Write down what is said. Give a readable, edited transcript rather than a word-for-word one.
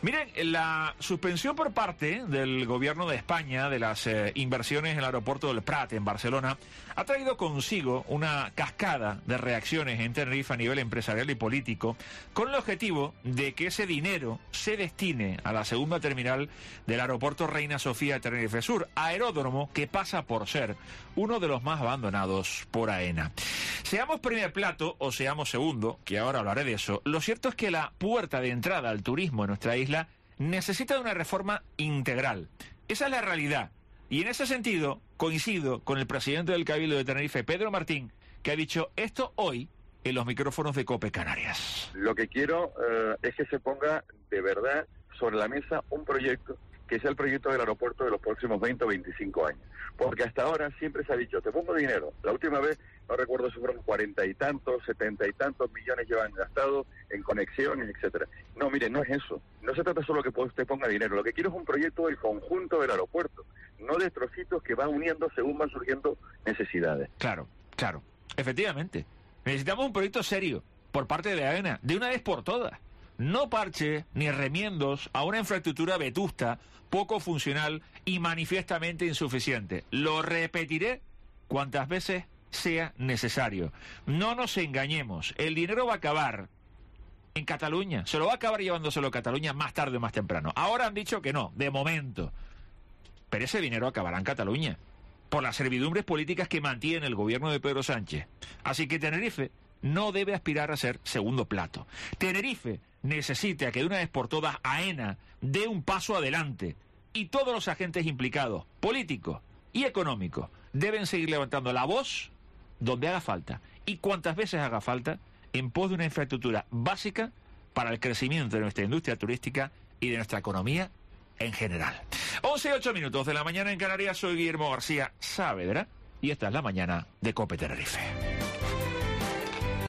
Miren, la suspensión por parte del gobierno de España de las inversiones en el aeropuerto del Prat en Barcelona ha traído consigo una cascada de reacciones en Tenerife a nivel empresarial y político, con el objetivo de que ese dinero se destine a la segunda terminal del aeropuerto Reina Sofía de Tenerife Sur, aeródromo que pasa por ser uno de los más abandonados por AENA. Seamos primer plato o seamos segundo, que ahora hablaré de eso, lo cierto es que la puerta de entrada al turismo en nuestra isla necesita de una reforma integral. Esa es la realidad. Y en ese sentido coincido con el presidente del Cabildo de Tenerife, Pedro Martín, que ha dicho esto hoy en los micrófonos de COPE Canarias. Lo que quiero es que se ponga de verdad sobre la mesa un proyecto que sea el proyecto del aeropuerto de los próximos 20 o 25 años. Porque hasta ahora siempre se ha dicho, te pongo dinero. La última vez, no recuerdo si fueron 40 y tantos, 70 y tantos millones llevan gastados en conexiones, etcétera. No, mire, no es eso. No se trata solo que usted ponga dinero. Lo que quiero es un proyecto del conjunto del aeropuerto, no de trocitos que van uniendo según van surgiendo necesidades. Claro, claro. Efectivamente. Necesitamos un proyecto serio por parte de AENA, de una vez por todas. No parche ni remiendos a una infraestructura vetusta, poco funcional y manifiestamente insuficiente. Lo repetiré cuantas veces sea necesario. No nos engañemos, el dinero va a acabar en Cataluña, se lo va a acabar llevándoselo a Cataluña más tarde o más temprano. Ahora han dicho que no, de momento. Pero ese dinero acabará en Cataluña, por las servidumbres políticas que mantiene el gobierno de Pedro Sánchez. Así que Tenerife no debe aspirar a ser segundo plato. Tenerife necesita que de una vez por todas AENA dé un paso adelante y todos los agentes implicados, políticos y económicos, deben seguir levantando la voz donde haga falta y cuantas veces haga falta en pos de una infraestructura básica para el crecimiento de nuestra industria turística y de nuestra economía en general. 11:08 de la mañana en Canarias. Soy Guillermo García Saavedra y esta es la mañana de COPE Tenerife.